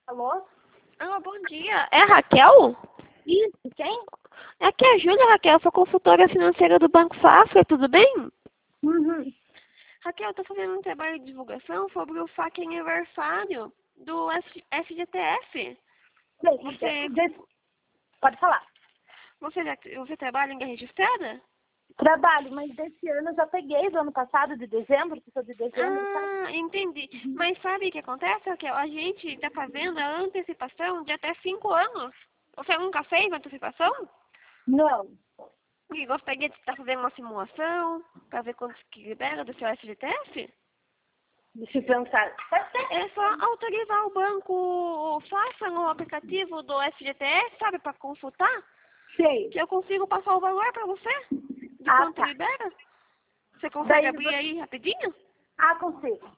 Alô? Ah, bom dia. É a Raquel? Isso, quem? Aqui é a Júlia, Raquel. Sou consultora financeira do Banco Safra. Tudo bem? Uhum. Raquel, eu estou fazendo um trabalho de divulgação sobre o FAQ aniversário do FGTF. Bem, Você, pode falar. você trabalha em registrada? Trabalho, mas desse ano eu já peguei do ano passado, de dezembro, que sou de dezembro, sabe? Ah, entendi. Mas sabe o que acontece, Raquel? A gente está fazendo a antecipação de até 5 anos. Você nunca fez antecipação? Não. E gostaria de estar fazendo uma simulação para ver quanto que libera do seu FGTF? Deixa eu pensar. Pode ser? É só autorizar o banco, faça no aplicativo do FGTS, sabe, para consultar, Sei. que eu consigo passar o valor para você, de Ah, quanto tá. libera. Você consegue Daí, abrir aí rapidinho? ah, consigo.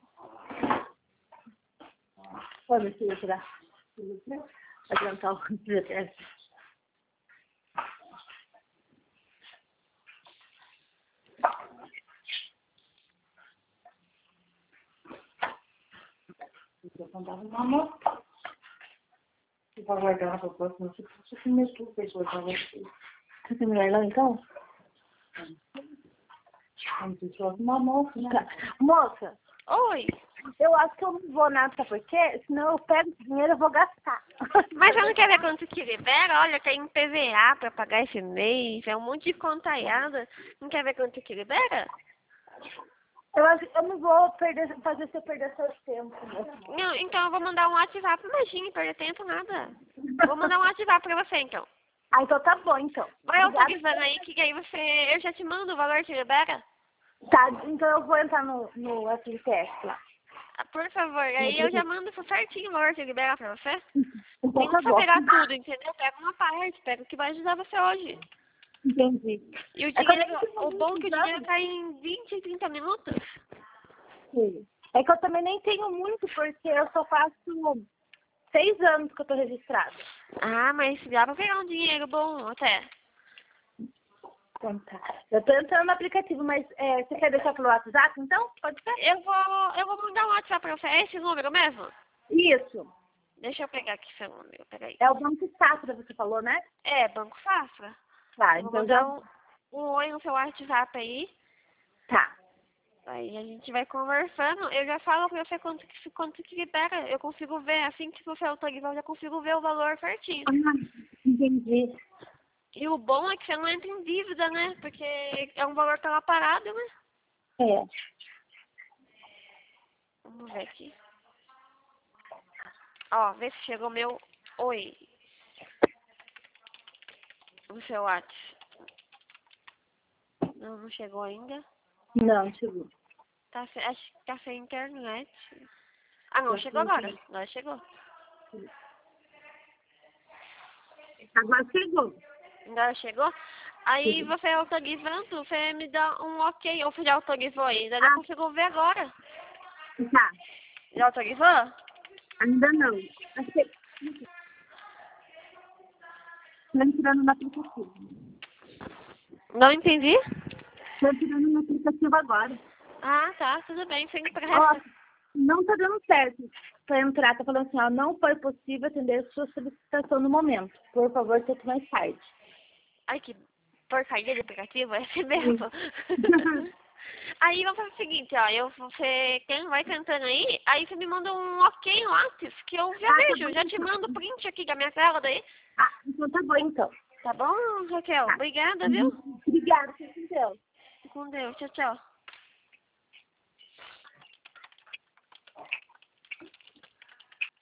Olha, deixa eu tirar. Adiantar o FGTS. Eu contava uma moto. Eu vou guardar para o próximo. Se primeiro tudo fechou para você. Você tem melhor não, então? Como se fosse uma moça, né? Moça, Oi. eu acho que eu não vou nada, sabe por quê? Senão eu pego esse dinheiro e vou gastar. Mas você não quer ver quanto que libera? Olha, tem PVA para pagar esse mês, é um monte de contaiada. Não quer ver quanto que libera? Eu acho que eu não vou fazer você perder seu tempo, moça. Não, então eu vou mandar um WhatsApp. Imagine, perder tempo, nada. Vou mandar um WhatsApp para você, então. Ah, então tá bom, então. Vai Obrigada. autorizando aí, que aí eu já te mando o valor que libera. Tá, então eu vou entrar no FGTS lá. Ah, por favor, aí eu já mando certinho o valor que libera pra você. Então Nem tá precisa bom. pegar tudo, entendeu? Pega uma parte, pega o que vai ajudar você hoje. Entendi. E o É que eu dinheiro, nem tenho o bom é que o muitos dinheiro anos. cai em 20, 30 minutos. Sim. É que eu também nem tenho muito, porque eu só faço 6 anos que eu tô registrada. Ah, mas dá pra pegar um dinheiro bom até. Então tá. Eu tô entrando no aplicativo, mas você quer deixar pelo WhatsApp, então? Pode ser? Eu vou mandar um WhatsApp pra você. É esse número mesmo? Isso. Deixa eu pegar aqui seu número, peraí. É o Banco Safra, você falou, né? É, Banco Safra. Tá, Eu vou então já... mandar um oi no seu WhatsApp aí. Tá. Aí a gente vai conversando, eu já falo pra você quanto que libera, eu consigo ver, assim que você autorizar, eu já consigo ver o valor certinho. Ah, entendi. E o bom é que você não entra em dívida, né? Porque é um valor que tá lá parado, né? É. Vamos ver aqui. Ó, vê se chegou meu oi. O seu WhatsApp. Não, não chegou ainda. Não, chegou. Acho que tá sem internet. Ah, não, chegou agora. Agora chegou. Agora chegou. Agora chegou? Aí você autorizando, você me dá um ok, ou você já autorizou aí? Daí eu consigo ver agora. Tá. Já autorizou? Ainda não. Achei. Estou entrando no aplicativo. Não entendi. Estou entrando no aplicativo agora. Ah, tá, tudo bem, sem Ó, pressa. não tá dando certo para entrar. Tá falando assim, ó, não foi possível atender sua solicitação no momento. Por favor, tente mais tarde. Ai, que porcaria de aplicativo, é esse mesmo. Aí vamos fazer o seguinte, ó, quem vai cantando aí você me manda um ok no WhatsApp, que eu já Tá vejo, bom, eu já te então. mando o print aqui da minha tela daí. Ah, então tá bom, então. Tá bom, Raquel? Tá. Obrigada, viu? Obrigada, fique com Deus. Com Deus, tchau, tchau.